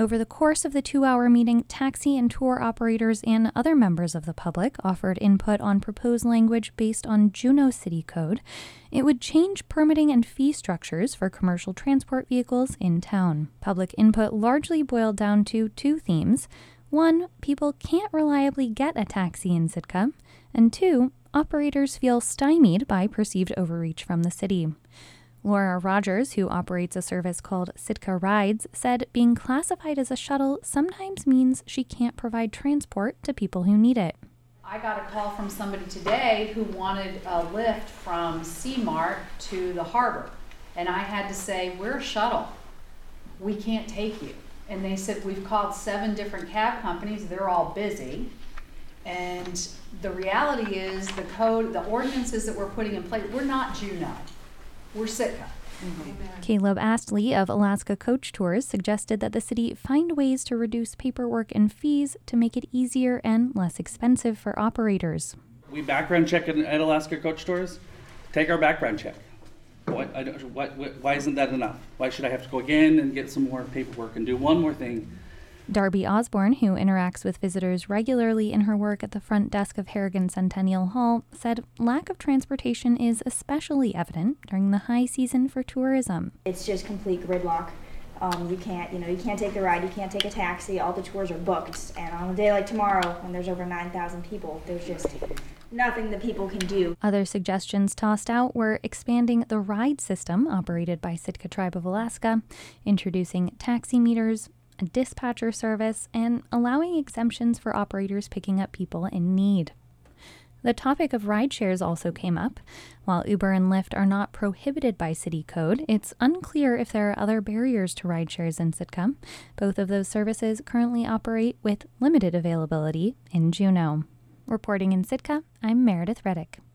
Over the course of the 2-hour meeting, taxi and tour operators and other members of the public offered input on proposed language based on Juneau City Code. It would change permitting and fee structures for commercial transport vehicles in town. Public input largely boiled down to two themes. One, people can't reliably get a taxi in Sitka. And two, operators feel stymied by perceived overreach from the city. Laura Rogers, who operates a service called Sitka Rides, said being classified as a shuttle sometimes means she can't provide transport to people who need it. I got a call from somebody today who wanted a lift from Seamart to the harbor. And I had to say, we're a shuttle. We can't take you. And they said, we've called 7 different cab companies. They're all busy. And the reality is the code, the ordinances that we're putting in place, we're not Juneau. We're Sitka. Caleb Astley of Alaska Coach Tours suggested that the city find ways to reduce paperwork and fees to make it easier and less expensive for operators. We background check at Alaska Coach Tours. Take our background check. Why isn't that enough? Why should I have to go again and get some more paperwork and do one more thing? Darby Osborne, who interacts with visitors regularly in her work at the front desk of Harrigan Centennial Hall, said lack of transportation is especially evident during the high season for tourism. It's just complete gridlock. You can't take the ride, you can't take a taxi, all the tours are booked. And on a day like tomorrow, when there's over 9,000 people, there's just nothing that people can do. Other suggestions tossed out were expanding the ride system operated by Sitka Tribe of Alaska, introducing taxi meters, a dispatcher service, and allowing exemptions for operators picking up people in need. The topic of rideshares also came up. While Uber and Lyft are not prohibited by city code, it's unclear if there are other barriers to rideshares in Sitka. Both of those services currently operate with limited availability in Juneau. Reporting in Sitka, I'm Meredith Reddick.